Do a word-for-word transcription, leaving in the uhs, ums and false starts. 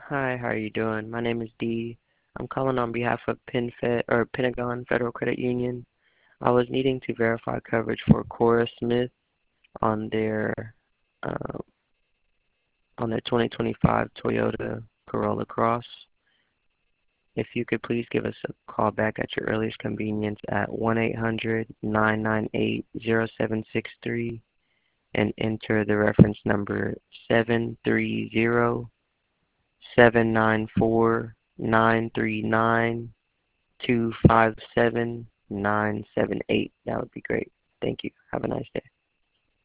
Hi, how are you doing? My name is Dee. I'm calling on behalf of PenFed or Pentagon Federal Credit Union. I was needing to verify coverage for Cora Smith on their uh, on their twenty twenty-five Toyota Corolla Cross. If you could please give us a call back at your earliest convenience at one eight hundred, nine nine eight, zero seven six three and enter the reference number seven three zero, seven nine four, nine three nine, two five seven, nine seven eight. That would be great. Thank you. Have a nice day.